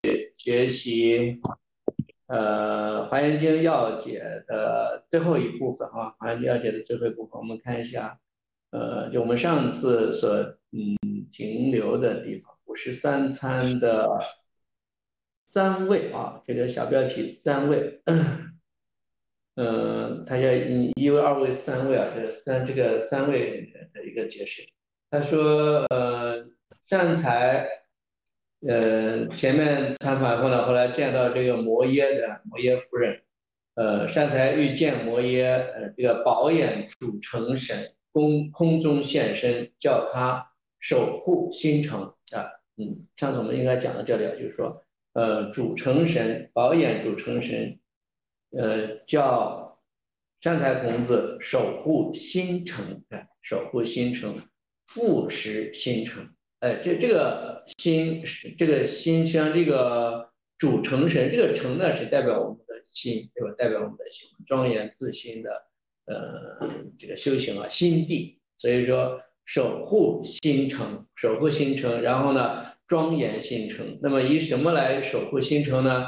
学习《华严经要解》的最后一部分啊，《华严经要解》的最后一部分，我们看一下，就我们上次所停留的地方，53参的三位啊，这个小标题三位，他叫一位、二位、三位啊，这个三位的一个解释。他说，善财，前面参访后呢，后来见到这个摩耶的摩耶夫人，善财欲见摩耶，这个宝眼主成神，空中现身，叫他守护心城啊，上次我们应该讲到这里啊，就是说，主成神，宝眼主成神，叫善财童子守护心城，守护心城，复食心城。这个心，这个心像这个主成神，这个成呢是代表我们的心，对吧？代表我们的心，庄严自心的这个修行啊，心地。所以说守护心城，守护心城，然后呢庄严心城。那么以什么来守护心城呢？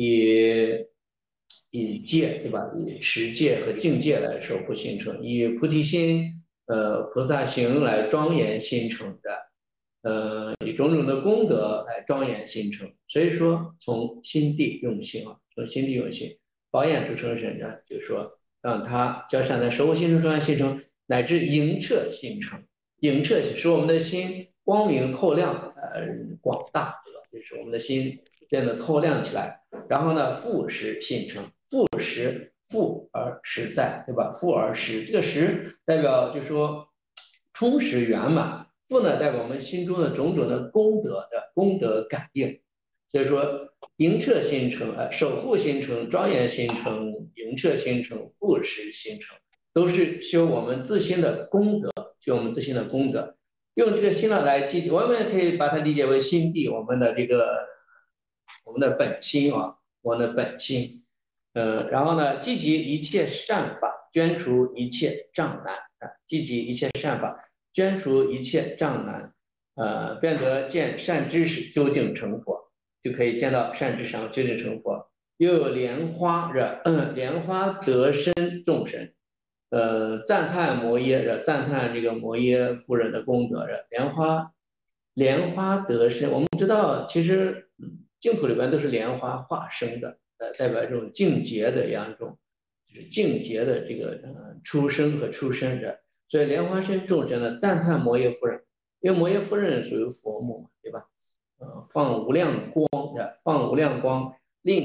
以戒，对吧？以持戒和境界来守护心城，以菩提心、菩萨行来庄严心城的。以种种的功德来庄严心城。所以说，从心地用心啊，从心地用心，保养主成神呢，就说让他叫善财守护心城、庄严心城，乃至莹彻心城。莹彻使我们的心光明透亮，广大，对吧？就是我们的心变得透亮起来。然后呢，复实心城，复而实在，对吧？复而实，这个实代表就是说充实圆满。复呢，代表我们心中的种种的功德感应。所以说，莹彻心城，守护心城，庄严心城，莹彻心城，复实心城，都是修我们自心的功德，修我们自心的功德。用这个心呢来积极，我们也可以把它理解为心地，我们的本心啊，我们的本心。然后呢，积极一切善法，捐除一切障难啊，积极一切善法。捐除一切障难，便得见善知识，究竟成佛，就可以见到善知识，究竟成佛。又有莲花莲花得身众神，赞叹摩耶赞叹这个摩耶夫人的功德莲花得身，我们知道其实净土里边都是莲花化生的，代表这种净洁的一种，就是净洁的这个出生和出生的。所以莲花生众生呢赞叹摩耶夫人，因为摩耶夫人属于佛母嘛，对吧？放无量光，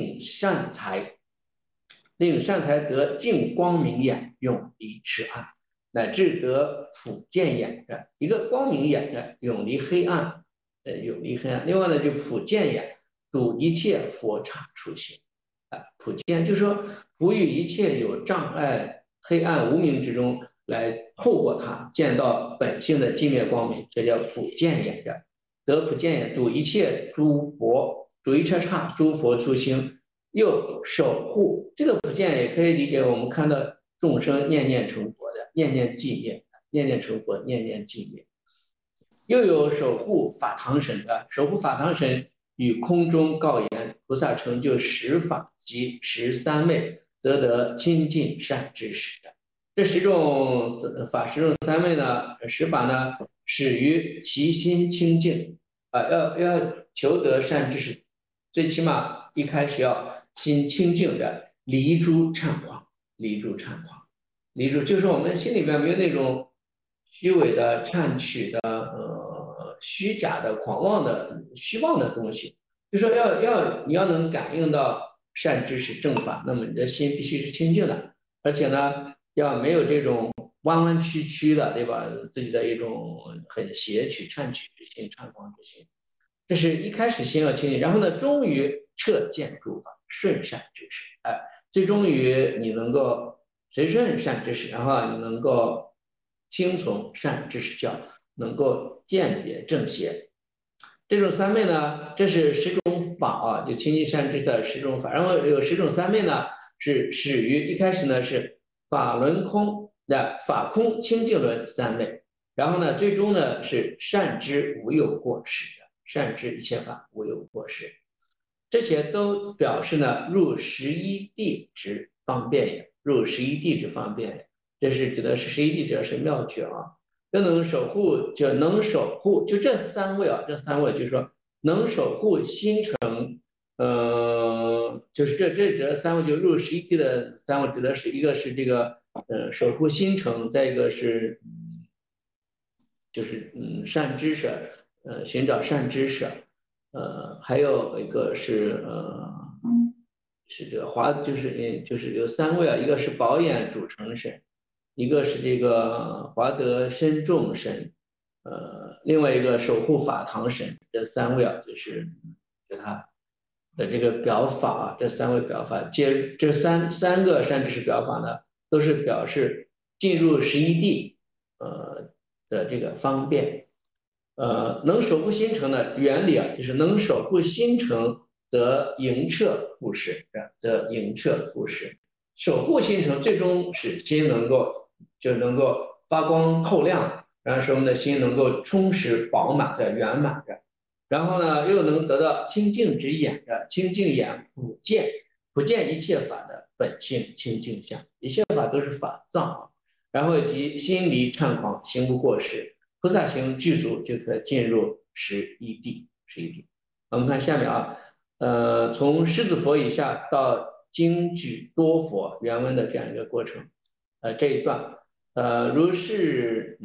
令善财得净光明眼，永离痴暗，乃至得普见眼的一个光明眼的，永离黑暗，永离黑暗。另外呢，就普见眼，睹一切佛刹出行，普见就是说不与一切有障碍、黑暗无明之中来透过它见到本性的寂灭光明，这叫普见眼的。得普见眼，睹一切诸佛，睹一切刹诸佛出行，又守护。这个普见也可以理解我们看到众生念念成佛的，念念寂灭，念念成佛，念念寂灭。又有守护法堂神的，守护法堂神与空中告言，菩萨成就十法及13昧，则得亲近善知识的。这十种法，十种三昧呢，十法呢，始于其心清净要求得善知识，最起码一开始要心清净的，离诸猖狂，离诸猖狂，离诸就是我们心里边没有那种虚伪的、颤取的、虚假的、狂妄的、虚妄的东西。就说你要能感应到善知识正法，那么你的心必须是清净的，而且呢，要没有这种弯弯曲曲的，对吧？自己的一种很邪曲、颤曲之心、猖狂之心。这是一开始心要清净，然后呢，终于彻见诸法，顺善知识，最终于你能够随顺善知识，然后你能够听从善知识教，能够鉴别正邪。这种三昧呢，这是十种法啊，就清净善知识的十种法。然后有十种三昧呢，是始于一开始呢是法轮空的法空清净轮三昧，然后呢最终呢是善知无有过失的，善知一切法无有过失。 这些都表示呢入11地之方便也，入11地之方便也。这是指的是11地，指的是妙诀啊。又能守护，就能守护，就这三位啊，这三位就是说能守护心诚，就是这指的三位，就入11地的三位，指的是一个是这个守护心诚，再一个是就是善知识，寻找善知识，还有一个是是这个就是有三位啊，一个是宝眼主成神，一个是这个华德深重神，另外一个守护法堂神，这三位啊，就他的这个表法啊，这三位表法，这三个善知识表法呢，都是表示进入11地的这个方便。能守护心诚的原理啊，就是能守护心诚，则迎彻复实，则迎彻复实。守护心诚，最终使心能够发光透亮，然后使我们的心能够充实饱满的圆满的。然后呢，又能得到清净之眼的清净眼普见一切法的本性清净相，一切法都是法藏啊。然后以及心离忏狂，行不过失。菩萨行具足就可进入11地。我们看下面啊，从狮子佛以下到经举多佛原文的这样一个过程，这一段，如是，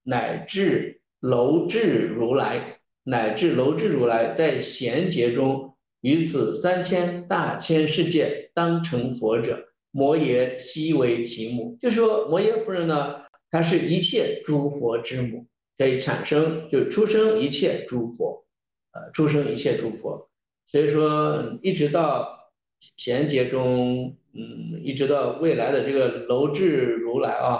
乃至楼至如来在贤劫中，于此3000大千世界当成佛者，摩耶悉为其母。就说摩耶夫人呢，她是一切诸佛之母。可以产生，就出生一切诸佛，出生一切诸佛，所以说一直到贤劫中，一直到未来的这个楼至如来啊，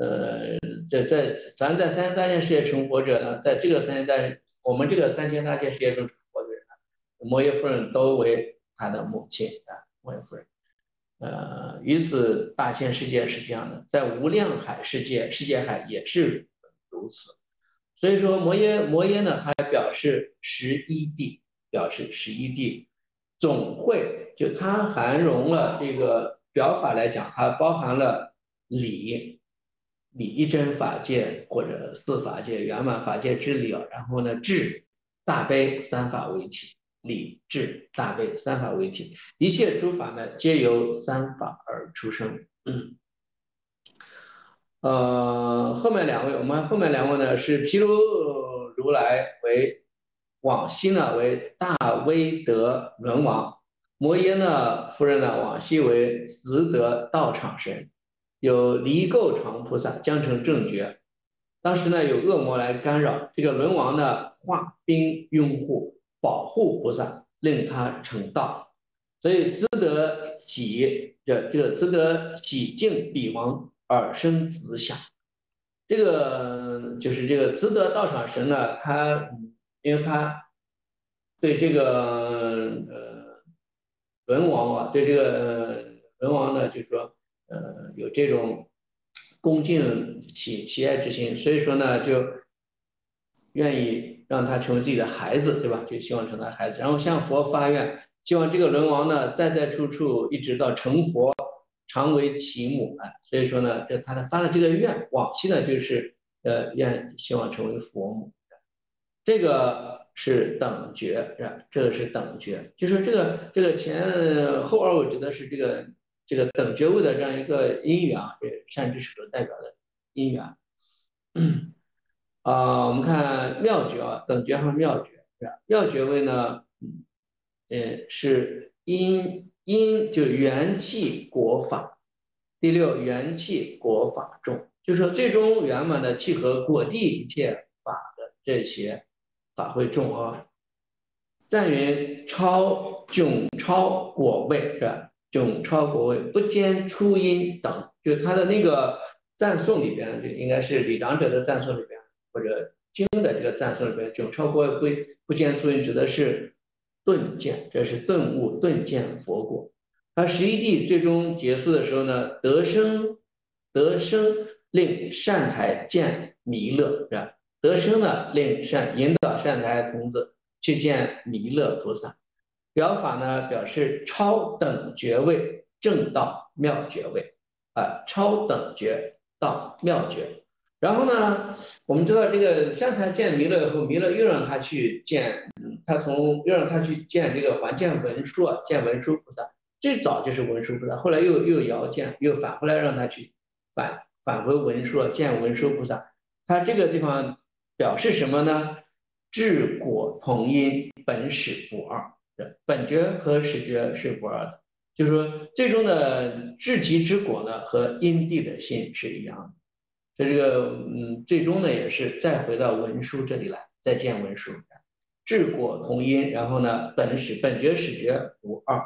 咱在三千大千世界成佛者呢，在这个我们这个3000大千世界中成佛的人呢，摩耶夫人都为他的母亲啊，摩耶夫人。于此大千世界是这样的，在无量海世界海也是如此。所以说摩耶呢，它表示11地，总会就它含容了这个表法来讲，它包含了理一真法界或者四法界圆满法界之理，然后呢智大悲三法为体，理智大悲三法为体，一切诸法呢皆由三法而出生。后面两位，我们后面两位呢是毗卢如来为往昔呢为大威德轮王，摩耶呢夫人呢往昔为慈德道场神，有离垢床菩萨将成正觉。当时呢有恶魔来干扰，这个轮王呢化兵拥护，保护菩萨，令他成道。所以慈德慈德喜敬彼王而生子享。这个就是这个慈德道场神呢，因为他对这个文王啊，对这个文王呢，就是说有这种恭敬喜爱之心，所以说呢就愿意让他成为自己的孩子，对吧？就希望成他孩子，然后向佛发愿，希望这个轮王呢在处处一直到成佛，常为其母啊。所以说呢，他发的这个愿，往期呢就是希望成为佛母。这个是等觉，是吧？这个是等觉，就是这个前后二位指的是这个等觉位的这样一个因缘啊，这善知识所代表的因缘。我们看妙觉啊，等觉和妙觉，是吧？妙觉位呢，是就元气果法，第六元气果法众，就是说最终圆满的契合果地一切法的这些法会众啊。赞云迥超果位，是吧？迥超果位不兼初音等，就他的那个赞颂里边，就应该是李长者的赞颂里边，或者经的这个赞颂里边，迥超果位不兼初音指的是顿见，这是顿悟顿见佛果。他11地最终结束的时候呢，得生令善财见弥勒，是吧？得生呢令引导善财童子去见弥勒菩萨。 表法呢表示超等觉位正道妙觉位超等觉到妙觉。然后呢，我们知道这个善财见弥勒以后，弥勒又让他去见，又让他去见这个还见文殊见文殊菩萨。最早就是文殊菩萨，后来又遥见，又返回来让他去返回文殊见文殊菩萨。他这个地方表示什么呢？智果同因，本始不二。本觉和始觉是不二的，就是说最终的至极之果呢和因地的心是一样的。所以这个最终呢也是再回到文殊这里来，再见文殊，智果同因，然后呢本觉始觉无二。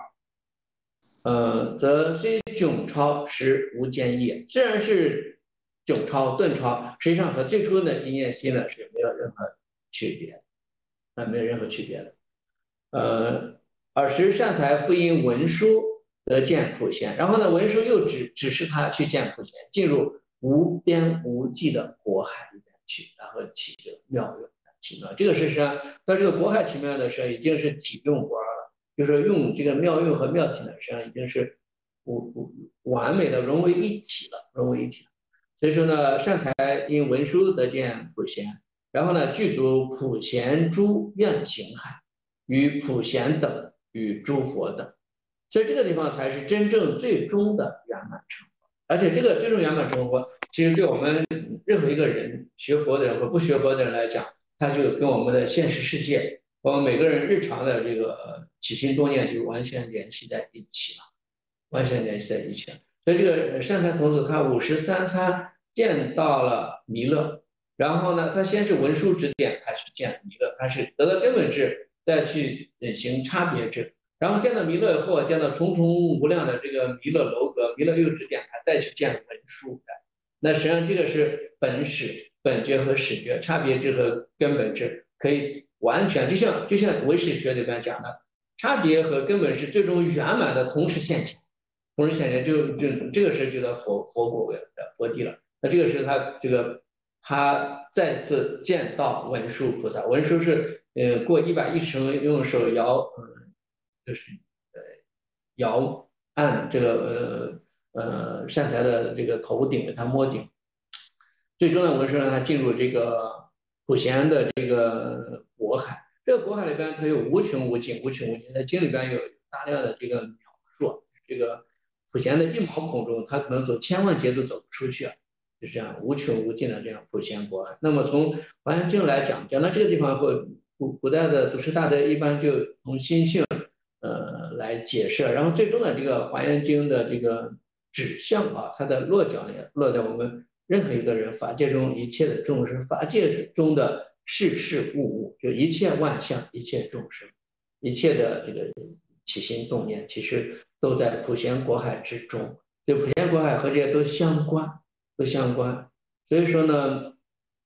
则虽迥超实无间异，虽然是迥超顿超，实际上和最初的一念心呢是没有任何区别没有任何区别的。尔时善财复因文殊得见普贤，然后呢文殊又指示他去见普贤，进入无边无际的国海里面去，然后起这个妙用奇妙。这个事实上，到这个国海奇妙的时候，已经是体用不二了，就是用这个妙用和妙体呢，实际上已经是完美的融为一体了，融为一体了。所以说呢，善财因文殊得见普贤，然后呢具足普贤诸愿行海，与普贤等，与诸佛等。所以这个地方才是真正最终的圆满成佛。而且这个最终圆满成佛，其实对我们任何一个人，学佛的人和不学佛的人来讲，它就跟我们的现实世界，我们每个人日常的这个起心动念就完全联系在一起了，完全联系在一起了。所以这个善财童子他53参见到了弥勒，然后呢，他先是文殊指点，他去见弥勒，他是得到根本智，再去行差别智。然后见到弥勒以后，见到重重无量的这个弥勒楼阁，弥勒又指点他再去见文殊。那实际上这个是本始、本觉和始觉差别智和根本智，可以完全就像唯识学里边讲的，差别和根本是最终圆满的同时现前，同时现前就这个是就到佛果位佛地了。那这个是他再次见到文殊菩萨，文殊是过110声用手摇就是摇按这个善财的这个头顶给他摸顶，最终呢文殊让他进入这个普贤的这个国海，这个国海里边它有无穷无尽，无穷无尽，在经里边有大量的这个描述，这个普贤的一毛孔中，他可能走千万劫都走不出去啊。就是这样无穷无尽的这样普贤国海。那么从华严经来讲到这个地方或古代的祖师大德一般就从心性来解释，然后最终呢这个华严经的这个指向它的落脚呢落在我们任何一个人法界中一切的众生，法界中的事事物物，就一切万象，一切众生，一切的这个起心动念，其实都在普贤国海之中。就普贤国海和这些都相关。所以说呢，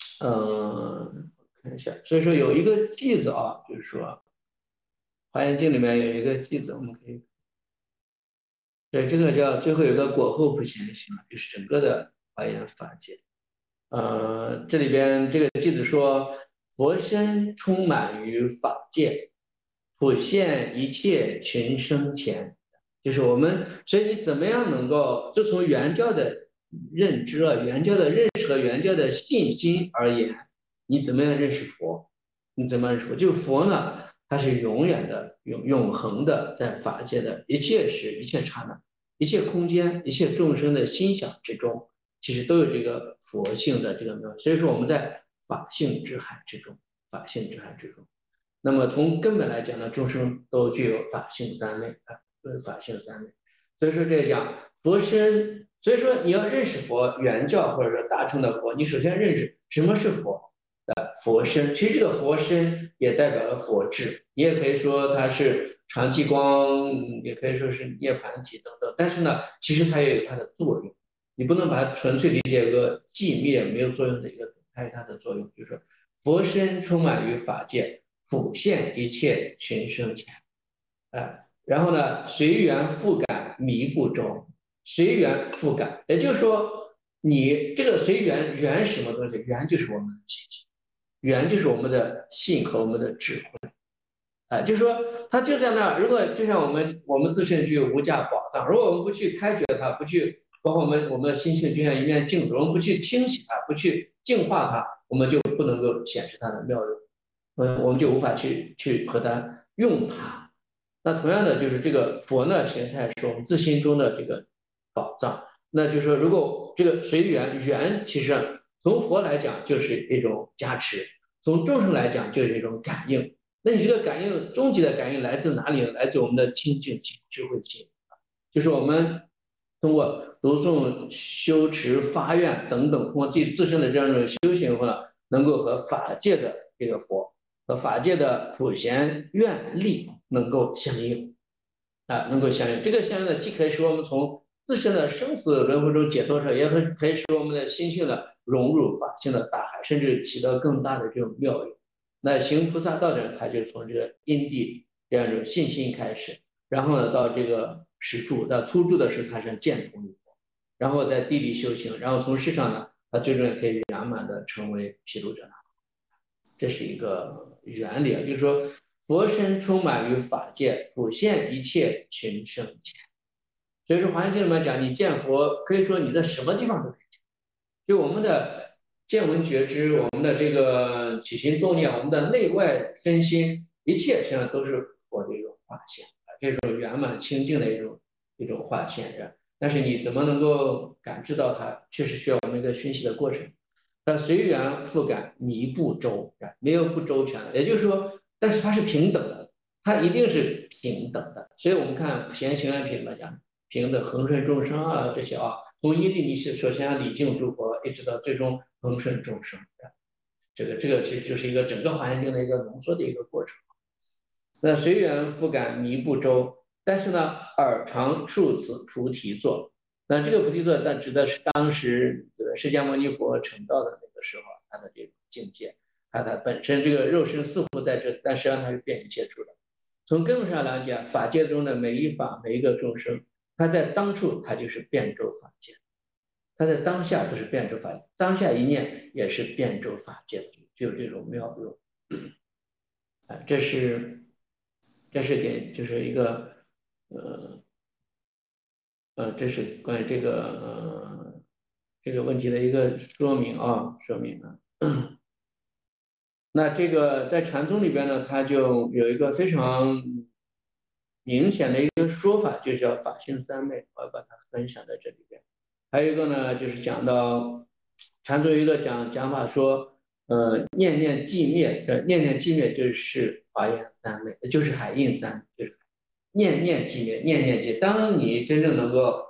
看一下，所以说有一个句子就是说《华严经》里面有一个句子，我们可以，对，这个叫最后有个果后普贤行，就是整个的华严法界。这里边这个句子说，佛身充满于法界，普现一切群生前，就是我们，所以你怎么样能够就从原教的认知原教的认识和原教的信心而言，你怎么样认识佛？你怎么样认识佛？就佛呢，它是永远的、永恒的，在法界的一切时、一切刹那、一切空间、一切众生的心想之中，其实都有这个佛性的这个妙。所以说我们在法性之海之中，法性之海之中。那么从根本来讲呢，众生都具有法性三昧法性三昧。所以说这讲佛身，所以说你要认识佛原教或者说大乘的佛，你首先认识什么是佛佛身。其实这个佛身也代表了佛智，你也可以说它是常寂光，也可以说是涅槃体等等。但是呢，其实它也有它的作用，你不能把它纯粹理解一个寂灭没有作用的一个，它有它的作用，就是说佛身充满于法界，普现一切群生前。然后呢，随缘复感迷不中，随缘复感，也就是说，你这个随缘缘什么东西？缘就是我们的信心，缘就是我们的信和我们的智慧。 就是说它就在那儿。如果就像我们自身具有无价宝藏，如果我们不去开掘它，不去包括我们的心性就像一面镜子，我们不去清洗它，不去净化它，我们就不能够显示它的妙用，我们就无法去和它用它。那同样的，就是这个佛呢，其实它也是我们自心中的这个宝藏。那就是说，如果这个随缘，缘其实从佛来讲就是一种加持，从众生来讲就是一种感应。那你这个感应，终极的感应来自哪里呢？来自我们的清净心、智慧心，就是我们通过读诵、修持、发愿等等，通过自己自身的这样一种修行后呢，能够和法界的这个佛和法界的普贤愿力能够相应能够相应。这个相应呢，既可以使我们从自身的生死轮回中解脱出来，也可以使我们的心性呢融入法性的大海，甚至起到更大的这种妙用。那行菩萨道的人，他就从这个因地这样一种信心开始，然后呢到这个始住，到初住的时候，他是见同于佛，然后在地里修行，然后从世上呢，他最终也可以圆满的成为毗卢遮那。这是一个原理啊，就是说佛身充满于法界，普现一切群生前。所以说《华严经》里面讲，你见佛，可以说你在什么地方都可以见。就我们的见闻觉知，我们的这个起心动念，我们的内外身心，一切实际上都是佛的一种化现这种圆满清净的一种化现但是你怎么能够感知到它，确实需要我们一个熏习的过程。但随缘复感弥不周没有不周全的。也就是说，但是它是平等的，它一定是平等的。所以我们看《普贤行愿品》来讲，平等恒顺众生这些从因地你首先要礼敬诸佛，一直到最终恒顺众生这个其实就是一个整个华严经的一个浓缩的一个过程。那随缘复感弥不周，但是呢，耳常数此菩提座。那这个菩提座，它指的是当时这个释迦牟尼佛成道的那个时候，他的这种境界。他本身这个肉身似乎在这，但实际上他是遍一切处的。从根本上来讲，法界中的每一法、每一个众生，他在当处他就是遍周法界，他在当下都是遍周法界，当下一念也是遍周法界的，就有这种妙用。这是就是一个呃这是关于这个问题的一个说明。那这个在禅宗里边呢，它就有一个非常明显的一个说法，就叫法性三昧，我要把它分享在这里边。还有一个呢，就是讲到禅宗有一个讲法说，念念寂灭，念念寂灭就是华严三昧，就是海印三，就是念念寂灭，念念寂。当你真正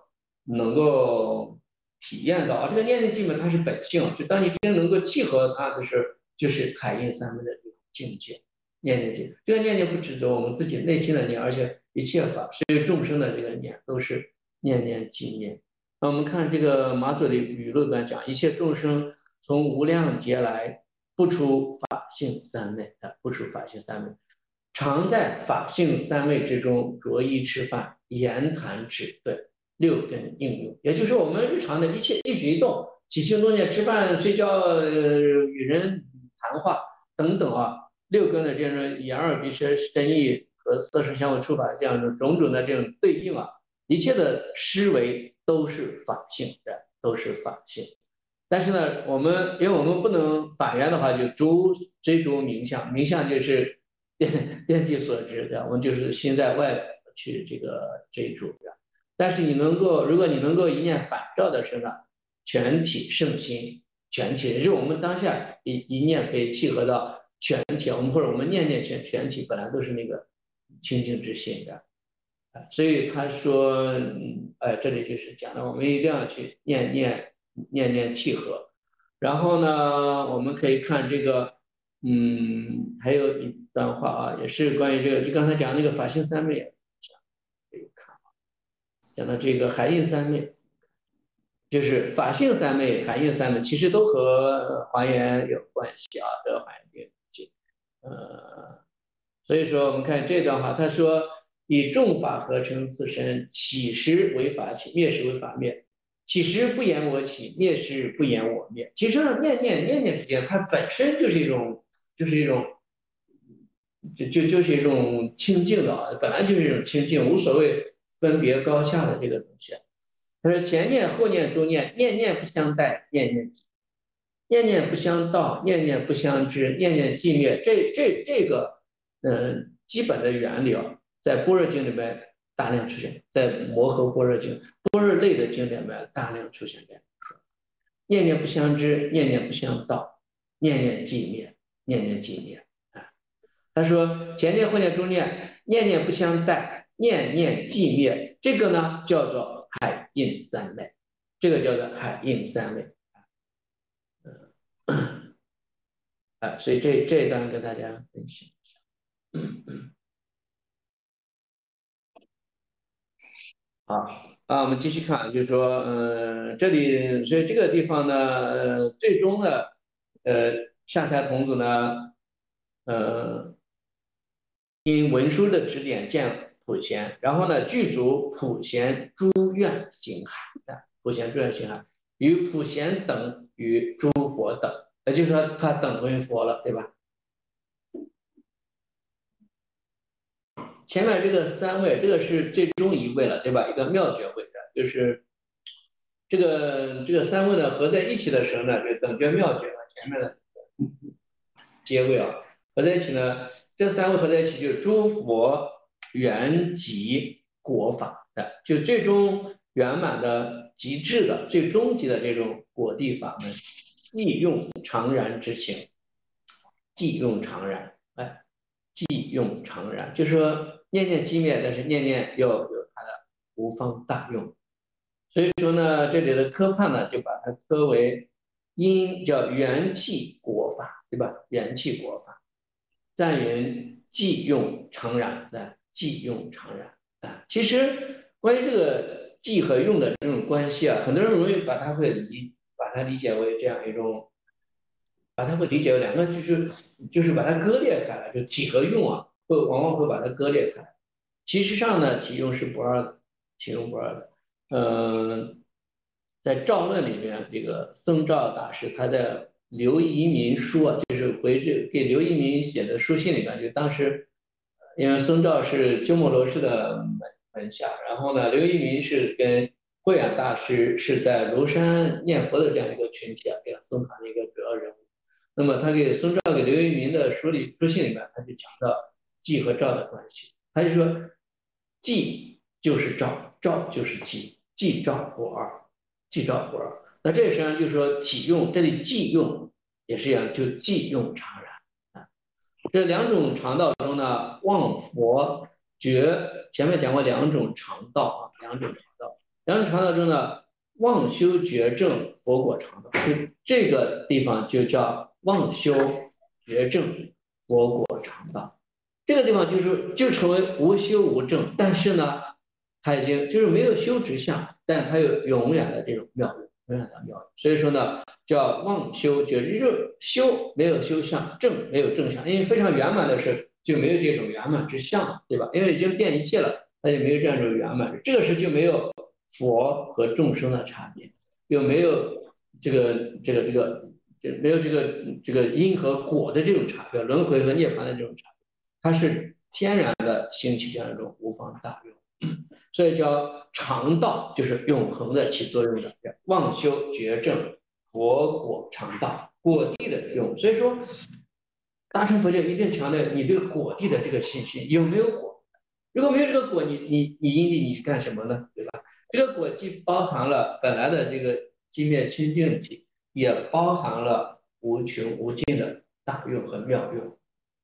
能够体验到这个念念寂灭它是本性，就当你真正能够契合它的时候，就是海印三昧的这种境界。念念经，这个念念不只是我们自己内心的念，而且一切法，所有众生的这个念都是念念即念。那我们看这个马祖的语录里面讲，一切众生从无量劫来，不出法性三昧不出法性三昧，常在法性三昧之中着衣吃饭、言谈止对、六根应用。也就是说，我们日常的一切一举一动，起心动念、吃饭、睡觉、与人谈话等等六根的这种眼耳鼻舌身意和色声香味触法这样的种种的这种对应一切的思维都是法性的，都是法性。但是呢，因为我们不能法缘的话，就追逐名相，名相就是遍计所知的，我们就是心在外去这个追逐的。但是如果你能够一念反照的时候呢，全体圣心，全体，也就是我们当下一念可以契合到全体，或者我们念念全体本来都是那个清净之心的。所以他说，这里就是讲的，我们一定要去念念契合。然后呢，我们可以看这个，还有一段话也是关于这个，就刚才讲那个法性三昧，可以看讲到这个海印三昧，就是法性三昧、海印三昧，其实都和还原有关系都和还原有关系。所以说我们看这段话，他说以众法合成自身，起时为法起，灭时为法灭。起时不言我起，灭时不言我灭。其实念念之间，它本身就是一种就是一种清净的啊，本来就是一种清净，无所谓分别高下的这个东西。他说前念后念中念，念念不相待，念念念念不相到，念念不相知，念念寂灭。这个基本的原理啊，在般若经里面大量出现，在摩诃般若经、般若类的经里面大量出现的。念念不相知，念念不相到，念念寂灭，念念寂灭。啊，他说前念后念中念，念念不相待，念念寂灭。这个呢叫做海印三昧，这个叫做海印三昧。啊，所以这一段跟大家分享一下。好啊，我们继续看，就是说，这里所以这个地方呢，最终呢，善财童子呢，呃，因文殊的指点见普贤，然后呢，具足普贤诸愿行海的普贤诸愿行海，与普贤等与诸佛等，也就是说他等同于佛了，对吧？前面这个三位，这个是最终一位了，对吧？一个妙觉位的，就是这个三位呢合在一起的时候呢，就等觉妙觉和前面的结位啊，合在一起呢，这三位合在一起就是诸佛圆寂果法的，就最终圆满的极致的最终极的这种果地法门，即用常然之行，即用常然，哎。即用常然，就是说念念寂灭，但是念念又有它的无方大用。所以说呢，这里的科判呢，就把它科为因叫元气果法，对吧？元气果法，赞云即用常然，即用常然啊。其实关于这个即和用的这种关系啊，很多人容易把它理解为这样一种。把它会理解为两个，就是把它割裂开来，就体和用啊，往往会把它割裂开来。其实上呢，体用是不二的，体用不二的。嗯，在赵论里面，这个僧肇大师他在刘遗民书啊，就是给刘遗民写的书信里面，就当时因为僧肇是鸠摩罗什的门下，然后呢，刘遗民是跟慧远大师是在庐山念佛的这样一个群体啊，这样僧团的一个主要人物。那么他给僧肇给刘遗民的书信里面，他就讲到寂和照的关系，他就说寂就是照，照就是寂，寂照不二，寂照不二。那这实际上就是说体用，这里寂用也是一样，就寂用常然啊。这两种常道中呢，望佛觉前面讲过两种常道啊，两种常道，两种常道中呢，望修觉正佛果常道，就这个地方就叫望修觉正佛果常道。这个地方就成为无修无证，但是呢，它已经就是没有修直相，但它有永远的这种妙用，永远的妙用。所以说呢，叫妄修觉，就是修没有修相，正没有正相，因为非常圆满的是就没有这种圆满之相，对吧？因为已经变一切了，它就没有这样一种圆满，这个时就没有佛和众生的差别，又没有没有这个因和果的这种差别，轮回和涅槃的这种差别。它是天然的兴起这样一种无方大用，所以叫常道，就是永恒的起作用的，妄修觉正佛果常道，果地的用。所以说，大乘佛教一定强调你对果地的这个信心，有没有果？如果没有这个果，你因地你是干什么呢？对吧？这个果既包含了本来的这个寂灭清净体，也包含了无穷无尽的大用和妙用。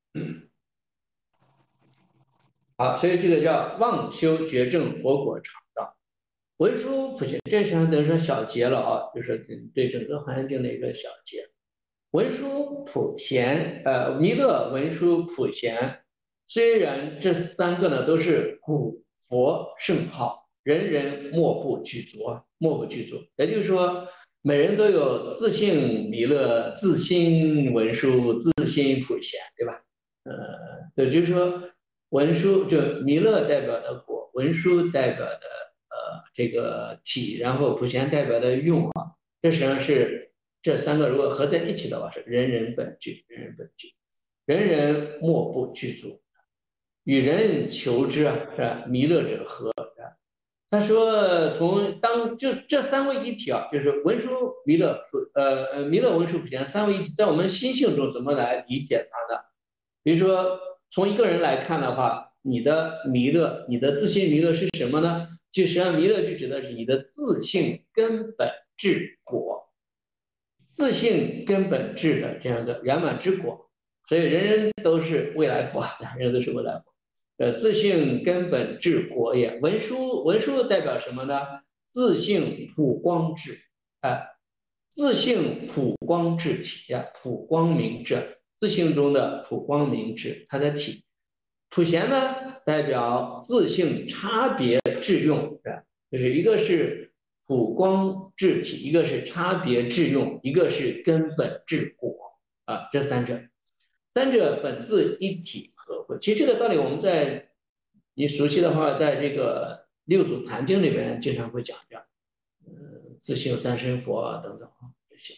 好，所以这个叫妄修觉正佛果常道，文殊普贤，这实际上等于说小节了啊，就是对整个华严经的一个小节。文殊普贤，弥勒文殊普贤，虽然这三个呢都是古佛圣号，人人莫不具足啊，莫不具足。也就是说，每人都有自性弥勒、自心文殊、自心普贤，对吧？也就是说，文殊就弥勒代表的果，文殊代表的这个体，然后普贤代表的用啊，这实际上是这三个如果合在一起的话是人人本具，人人本具。 人人莫不具足，与人求之啊，是吧？弥勒者何？他说就这三位一体啊，就是文殊、弥勒、弥勒、文殊、普贤三位一体，在我们心性中怎么来理解它呢？比如说从一个人来看的话，你的弥勒，你的自性弥勒是什么呢？就实际上弥勒就指的是你的自性根本质果，自性根本质的这样一个圆满之果。所以人人都是未来佛，人人都是未来佛。自性根本质果也。文殊代表什么呢？自性普光智，自性普光智体呀，普光明智，自性中的普光明智，它的体。普贤呢，代表自性差别致用，就是一个是普光智体，一个是差别致用，一个是根本治果啊，这三者。三者本自一体合会。其实这个道理我们在你熟悉的话，在这个六祖坛经里面经常会讲这自性三身佛啊等等啊这些。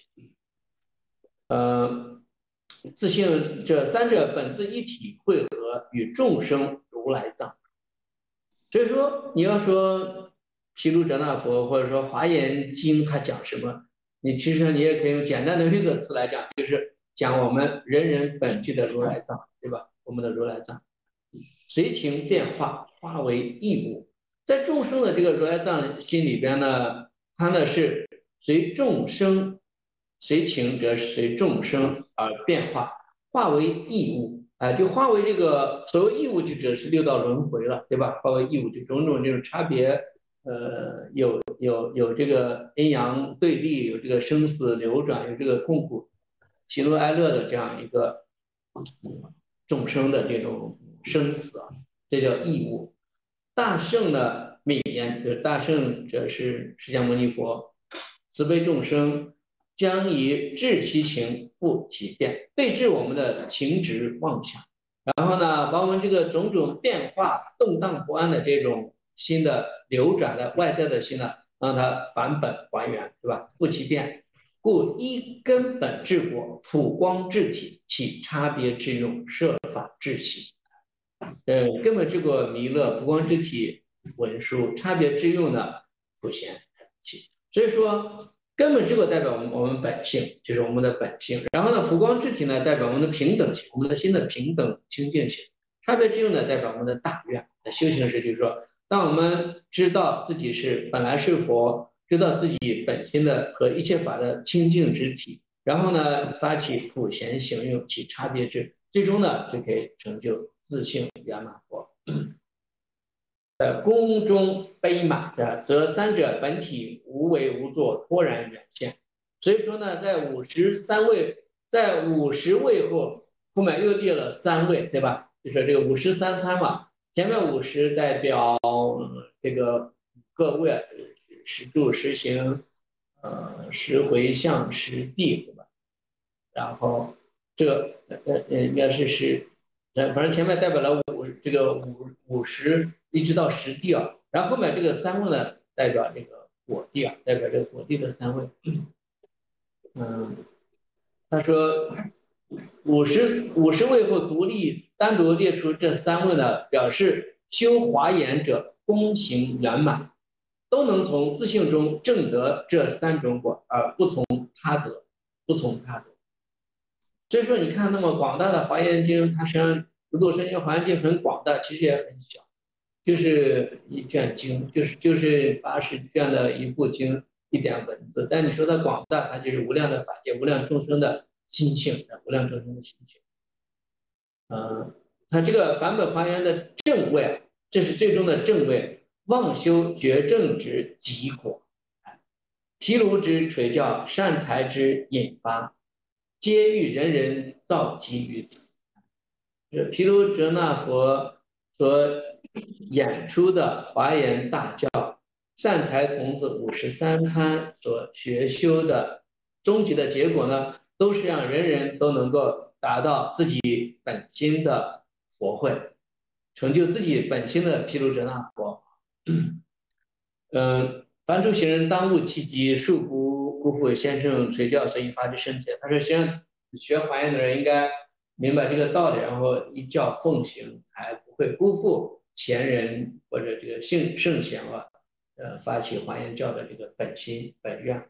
自性这三者本自一体会合，与众生如来藏。所以说，你要说毗卢遮那佛或者说华严经它讲什么，其实你也可以用简单的6个词来讲，就是讲我们人人本具的如来藏，对吧？我们的如来藏。随情变化，化为异物。在众生的这个如来藏心里边呢，它呢是随众生，随情则随众生而变化，化为异物。就化为这个所谓异物，就指的是六道轮回了，对吧？化为异物，就种种这种差别，有这个阴阳对立，有这个生死流转，有这个痛苦、喜怒哀乐的这样一个众生的这种生死啊，这叫异物。大圣呢，美言，就是大圣，这是释迦牟尼佛，慈悲众生，将以治其情，复其变，对治我们的情执妄想，然后呢，把我们这个种种变化、动荡不安的这种心的流转的外在的心呢，让它返本还原，对吧？复其变。故依根本治果，普光治体，起差别之用，设法治行。根本治果弥勒，普光之体文殊，差别之用呢普贤气。所以说，根本治果代表我们本性，就是我们的本性。然后呢，普光之体呢代表我们的平等性，我们的心的平等清净性。差别之用呢代表我们的大愿。修行时就是说，当我们知道自己本来是佛，知道自己本心的和一切法的清净之体，然后呢发起普贤行用，起差别智，最终呢就可以成就自性圆满佛。宫中悲满的，则三者本体无为无作，脱然远现。所以说呢，在53位，在50位后面又列了3位，对吧？就是这个53参嘛，前面50代表这个各位，十住、十行、十回向、十地，对吧？然后这个应该是反正前面代表了这个50一直到10地啊，然后后面这个3位呢代表这个果地啊，代表这个果地的3位。他说50位后单独列出这3位呢，表示修华严者功行圆满，都能从自性中证得这3种果，而不从他得，不从他得。所以说，你看那么广大的《华严经》，它实际上如果说因为《华严经》很广大，其实也很小，就是一卷经，就是80卷的一部经，一点文字。但你说它广大，它就是无量的法界，无量众生的心性，无量众生的心性。它这个返本还原的正位，这是最终的正位，妄修觉正之极果，毗卢之垂教，善财之引发，皆欲人人造极于此。这毗卢遮那佛所演出的华严大教，善财童子53参所学修的终极的结果呢，都是让人人都能够达到自己本心的佛慧，成就自己本心的毗卢遮那佛。凡诸行人当务契机，恕不辜负先生垂教所引发之深切。他说，实际上学华严的人应该明白这个道理，然后依教奉行，才不会辜负前人或者这个圣贤啊，发起华严教的这个本心本愿。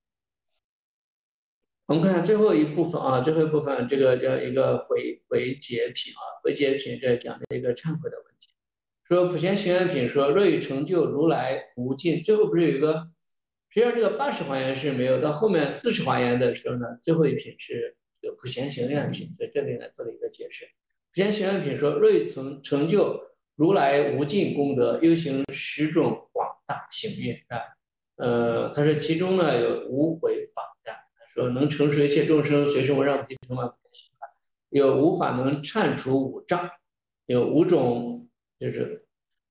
我们看最后一部分啊，最后一部分这个叫一个回结品啊，回结品这讲的一个忏悔的问题。说普贤行愿品说，若欲成就如来无尽，最后不是有一个，实际上这个80华严是没有，到后面40华严的时候呢，最后一品是这个普贤行愿品，所以这里呢做了一个解释。普贤行愿品说，若欲成就如来无尽功德，又行10种广大行愿啊，他说其中呢有无悔法的，说能成熟一切众生，随顺我让菩提成满有无法能忏除五障，有5种就是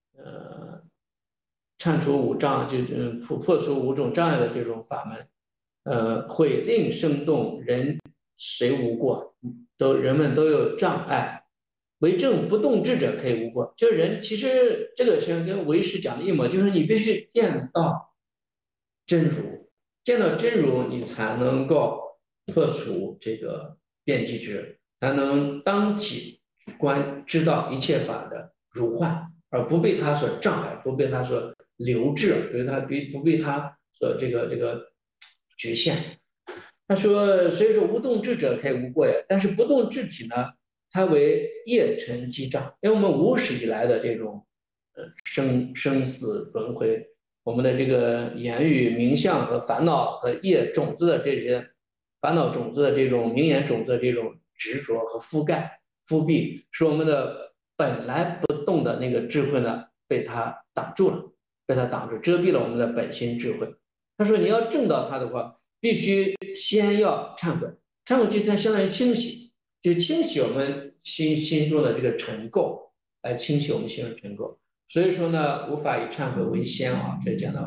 忏除五障，就是破除5种障碍的这种法门，会令生动人谁无过，人们都有障碍，为正不动智者可以无过。就是人其实这个实跟唯识讲的一模，就是你必须见到真如，见到真如，你才能够破除这个辩机执，才能当起观知道一切法的如幻，而不被它所障碍，不被它所留滞，不被它所这个局限。他说，所以说无动智者可以无过也，但是不动智体呢，它为业尘积障，因为我们无始以来的这种生死轮回，我们的这个言语名相和烦恼和业种子的这些烦恼种子的这种名言种子的这种执着和覆蔽，使我们的本来不动的那个智慧呢被它挡住了，被它挡住，遮蔽了我们的本心智慧。他说你要证到它的话，必须先要忏悔，忏悔就相当于清洗，就清洗我们心中的这个尘垢，来清洗我们心中的尘垢。所以说呢，无法以忏悔为先啊，这讲到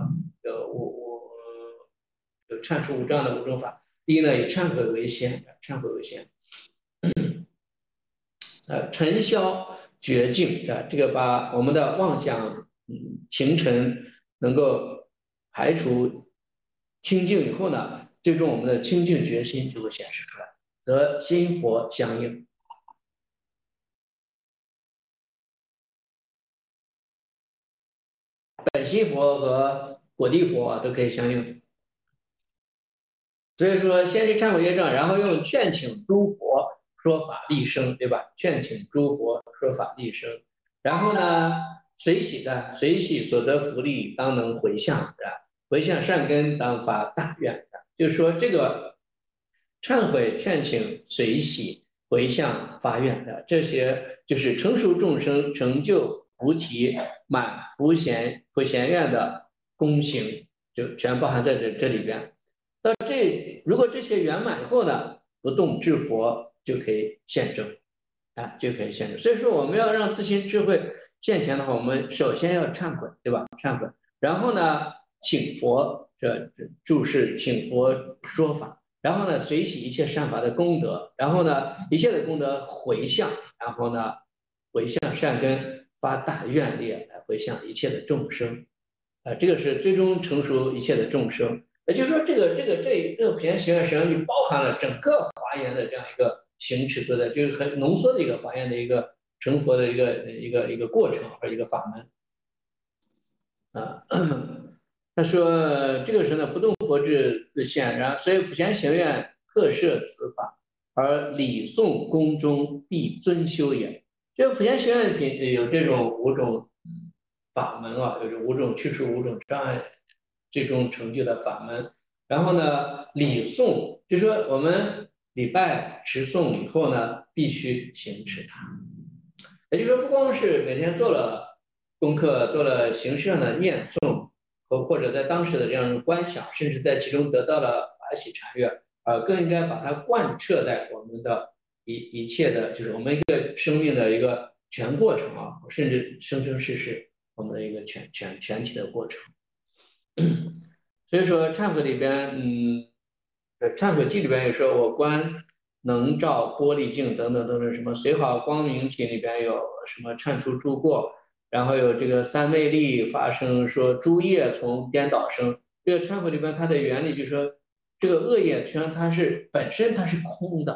忏除五障的5种法。第一呢，以忏悔为先，忏悔为先。尘消绝境啊，这个把我们的妄想情尘能够排除清净以后呢，最终我们的清净决心就会显示出来，则心佛相应。本心佛和果地佛啊都可以相应。所以说，先是忏悔业障，然后用劝请诸佛说法利生，对吧？劝请诸佛说法利生，然后呢，随喜的随喜所得福利，当能回向的，回向善根，当发大愿的。就是说，这个忏悔、劝请、随喜、回向、发愿的这些，就是成熟众生成就菩提满普贤愿的功行，就全包含在这里边。如果这些圆满以后呢，不动智佛就可以现证，啊，就可以现证。所以说，我们要让自心智慧现前的话，我们首先要忏悔，对吧？忏悔，然后呢，请佛注释，请佛说法，然后呢，随喜一切善法的功德，然后呢，一切的功德回向，然后呢，回向善根，发大愿力来回向一切的众生，这个是最终成熟一切的众生。也就是说，这个普贤行愿实际上就包含了整个华严的这样一个行持都在，就是很浓缩的一个华严的一个成佛的一个过程或者一个法门啊。他说这个时候呢，不动佛智自现，然后所以普贤行愿特设此法，而礼诵宫中必尊修也。这个普贤行愿品有这种5种法门啊，有这5种去除5种障碍，最终成就的法门。然后呢，礼诵就是说我们礼拜持诵以后呢，必须行持它。也就是说，不光是每天做了功课、做了形式上的念诵，或者在当时的这样的观想，甚至在其中得到了法喜禅悦，更应该把它贯彻在我们的一切的，就是我们一个生命的一个全过程啊，甚至生生世世我们的一个全体的过程。所以说忏悔里边，忏悔记里边有说，我观能照玻璃镜等等等等，什么随好光明品里边有什么忏除诸过，然后有这个三昧力发生，说诸业从颠倒生。这个忏悔里边它的原理就是说，这个恶业实际上它是本身它是空的，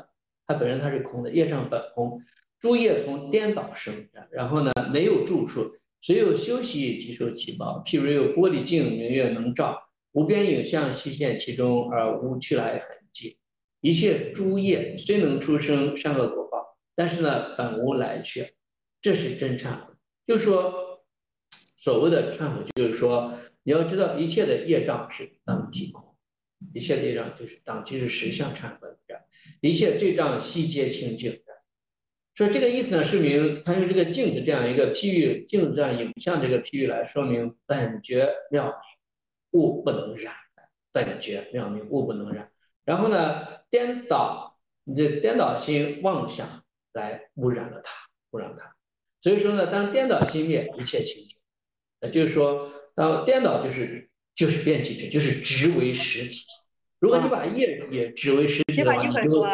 它本身它是空的，业障本空，诸业从颠倒生，然后呢没有住处，虽有休息即受其报。譬如有玻璃镜，明月能照，无边影像悉现其中，而无去来痕迹。一切诸业虽能出生善恶果报，但是呢本无来去，这是真忏悔。就是说，所谓的忏悔，就是说你要知道一切的业障是当体空，一切的业障就是当即是实相忏悔的，一切罪障悉皆清净。说这个意思呢，说明他用这个镜子这样一个譬喻，镜子这样影像这个譬喻来说明本觉妙明，物不能染，本觉妙明，物不能染。然后呢，你的颠倒心妄想来污染了它，污染它。所以说呢，当颠倒心灭，一切清净。就是说，当颠倒就是变体质，就是执为实体。如果你把业也执为实体的话，你就会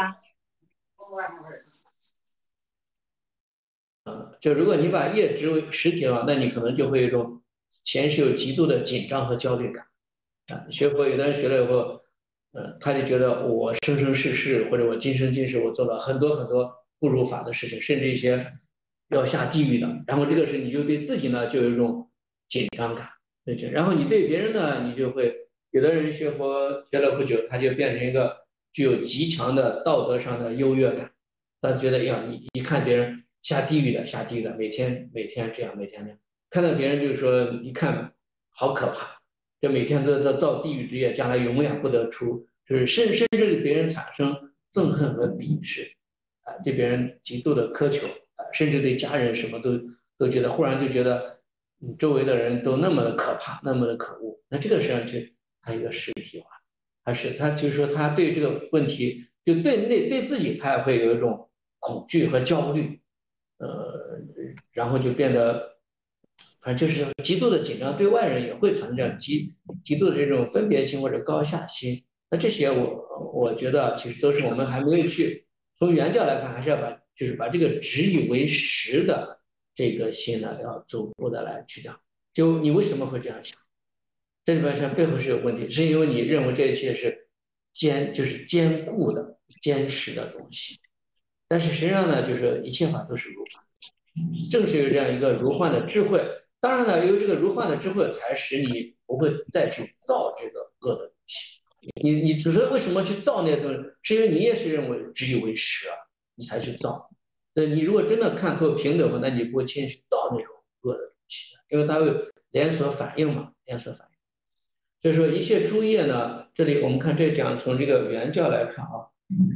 就如果你把业执为实体的话，那你可能就会有一种前世有极度的紧张和焦虑感学佛有的人学了以后，他就觉得我生生世世或者我今生今世我做了很多很多不如法的事情，甚至一些要下地狱的。然后这个时你就对自己呢就有一种紧张感，然后你对别人呢，你就会有的人学佛学了不久，他就变成一个具有极强的道德上的优越感，他觉得呀，你一看别人。下地狱的，下地狱的，每天这样，每天这样，看到别人就是说，一看好可怕，这每天都在造地狱之业，将来永远不得出，就是甚至对别人产生憎恨和鄙视，对别人极度的苛求，甚至对家人什么都觉得，忽然就觉得，周围的人都那么的可怕，那么的可恶，那这个实际上是他一个实体化，他就是说他对这个问题，就对自己他也会有一种恐惧和焦虑。然后就变得，反正就是极度的紧张，对外人也会产生这样极度的这种分别心或者高下心。那这些我觉得其实都是我们还没有去从原教来看，还是要把这个执以为实的这个心呢，要逐步的来去掉。就你为什么会这样想？这里边上背后是有问题，是因为你认为这一切是就是坚固的、坚实的东西。但是实际上呢，就是一切法都是如幻，正是有这样一个如幻的智慧。当然呢，有这个如幻的智慧，才使你不会再去造这个恶的东西。你只是为什么去造那些东西，是因为你也是认为执以为实啊，你才去造。你如果真的看透平等的话，那你不会轻易去造那种恶的东西的，因为它会连锁反应嘛，连锁反应。所以说一切诸业呢，这里我们看这讲从这个原教来看啊。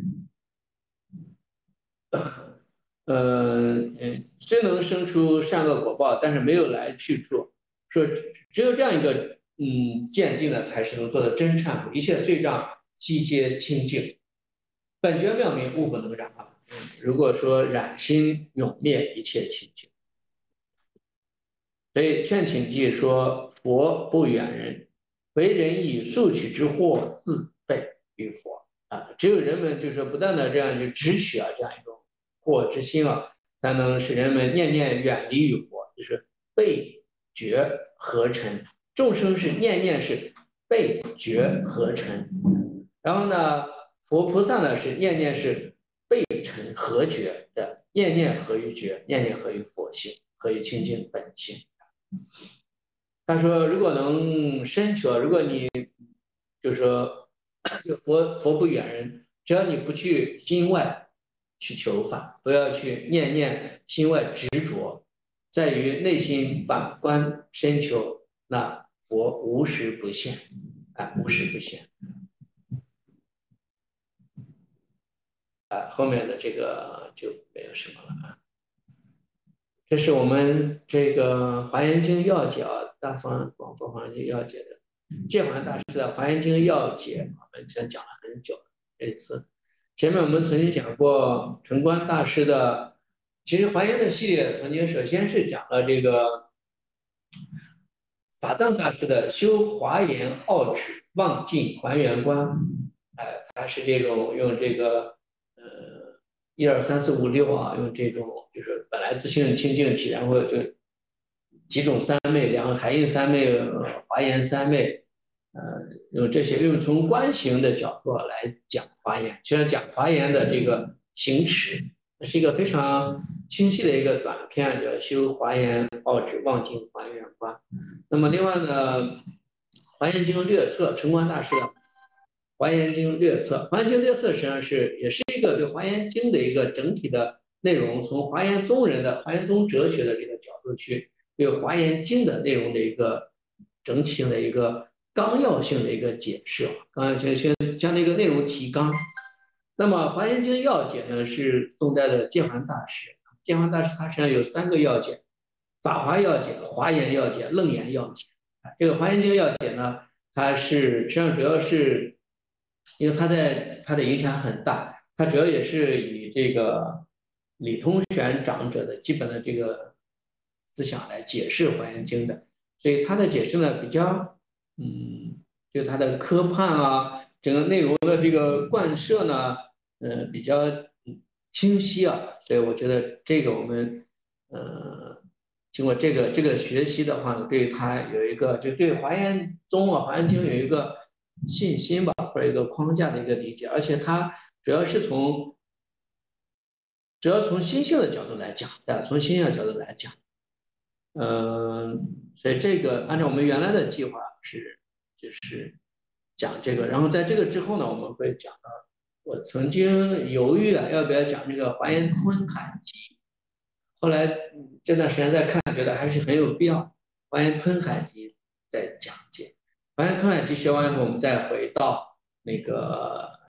虽能生出善恶果报，但是没有来去处。说只有这样一个鉴定呢，才是能做的真忏悔，一切罪障悉皆清净，本觉妙明，物不能染啊。如果说染心永灭，一切清净。所以劝请记说，佛不远人，为人以速取之祸自备于佛啊。只有人们就是不断的这样去直取这样一种祸之心才能使人们念念远离于佛，就是被觉合成。众生是念念是被觉合成，然后呢，佛菩萨呢是念念是被成合觉的，念念合于觉，念念合于佛性，合于清净本性。他说，如果能深求，如果你就是说，就佛不远人，只要你不去心外去求法，不要去念念心外执着，在于内心反观深求，那佛无时不现，无时不现。后面的这个就没有什么了。这是我们这个《华严经要解》大方广佛华严经要解的戒环大师的《华严经要解》，我们讲了很久了。这次前面我们曾经讲过纯观大师的，其实华严的系列曾经首先是讲了这个法藏大师的修华严奥旨望尽还原观，他是这种用这个1、2、3、4、5、6用这种就是本来自性清净体，然后就几种三昧，两个海印三昧、华严三昧，用这些用从观行的角度来讲华严。其实讲华严的这个行持，是一个非常清晰的一个短篇，叫修华严奥旨望尽还原观。那么另外呢，华严经略册，澄光大师的华严经略册，华严经略册实际上也是一个对华严经的一个整体的内容，从华严宗人的华严宗哲学的这个角度去对华严经的内容的一个整体性的一个纲要性的一个解释，纲要性将这个内容提纲。那么《华严经要解》呢，是宋代的戒环大师。戒环大师他实际上有三个要解：法华要解、华严要解、楞严要解。这个《华严经要解》呢，它是实际上主要是，因为它的影响很大，它主要也是以这个李通玄长者的基本的这个思想来解释《华严经》的，所以它的解释呢比较，就它的科判啊，整个内容的这个贯彻呢，比较清晰啊，所以我觉得这个我们，经过这个学习的话呢，对他有一个就对华严宗啊、华严经有一个信心吧，或者一个框架的一个理解，而且它主要是从心性的角度来讲，从心性的角度来讲，所以这个按照我们原来的计划就是讲这个，然后在这个之后呢，我们会讲到，我曾经犹豫啊，要不要讲这个华严吞海集，后来这段时间再看，觉得还是很有必要，华严吞海集再讲解，华严吞海集学完以后，我们再回到那个